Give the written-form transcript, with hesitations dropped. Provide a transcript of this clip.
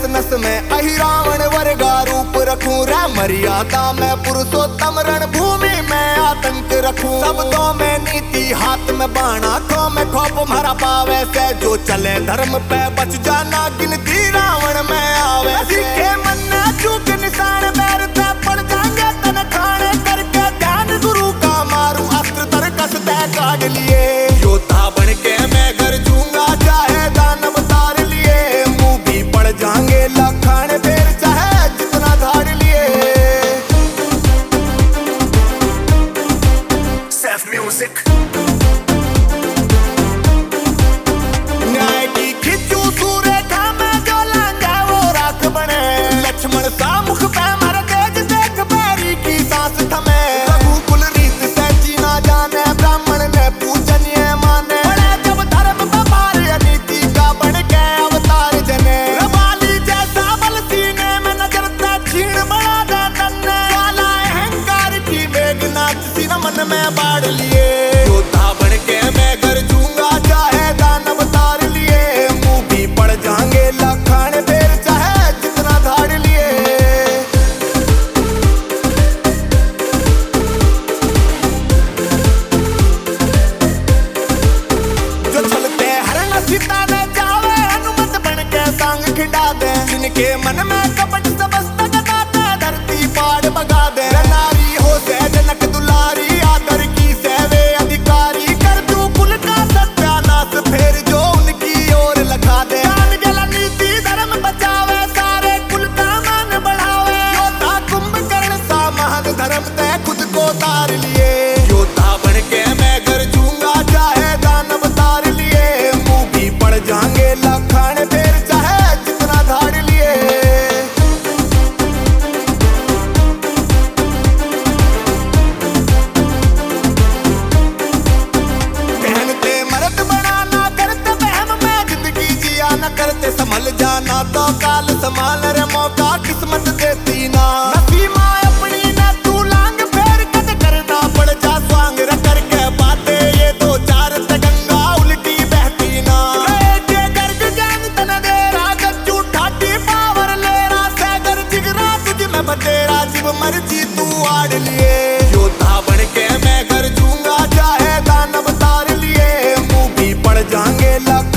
नस में अहि रावण वर्गा रूप रखूं रे मर्यादा में पुरुषोत्तम रणभूमि में आतंक रखूं शब्दों में नीति हाथ में बाण आंखों में खौफ भरा पावे से जो चले धर्म पे बच जाना गिनती रावण में आवे सीखे मन न चूक निशान बैरते पड़ जाएंगे तन खाने करके ध्यान गुरु का मारू अस्त्र तरकस तय काट लिए योद्धा बन के मैं घर जूंगा चाहे दानव तार लिए मुंह भी पड़ जाएंगे लखान फेर चाहे जितना धाड़ लिए सेफ म्यूजिक न्याय की खिंचू सूरेखा में जो लांगा वो राख बने लक्ष्मण सा मुख पे मर तेज देख बैरी की सांस थमे रघुकुल रीत से जीना जाने ब्राह्मण ने पूजनीय माने बड़े जब धर्म व्यापार नीति का बन के अवतार जने रबाली जैसा बल सीने में नजर ते छीण बड़ा दे तन्ने वाला अहंकार की वेग नाच सी मन में बाढ़ लिए योद्धा बन के मैं घर जूंगा चाहे दानव तार लिए मुंह भी पड़ जाएंगे लखान फेर चाहे जितना धाड़ लिए जो चलते हरण सीता ने जावे हनुमत बन के सांग खिंडा दे जिनके मन में कपट सबस्ता गदाते धरती पाड़ बगा दे नारी हो से जनक दुलारी आदर की सेवे अधिकारी कर तू कुल का सत्यानाश फेर जो उनकी ओर लगा दे ज्ञान जला नीति धर्म बचावे सारे कुल का मान बढ़ावे योद्धा कुंभकर्ण सा महान धर्म ते खुद को तार लिए योद्धा बन के मैं घर जूंगा चाहे दानव तार लिए मुंह भी पड़ जाएंगे लखान फेर चाहे जितना धाड़ लिए पहनते मर्द बनाना करते बहम में जिंदगी जिया न करते संभल जाना तो काल संभाल रे मौका किस्मत देती ना नसीमा अपनी न तू लांग फेर कद करना पड़ जा स्वांग र करके बातें ये दो चार ते गंगा उल्टी बहती ना के गर्ग ज्ञान तन दे रागत ठाटी पावर ले रा सैगर जिगरा तुझ में बतेरा जीव मर्जी तू आड़ लिए योद्धा बन के मैं घर जूंगा चाहे दानव तार लिए मुंह भी पड़ जाएंगे लख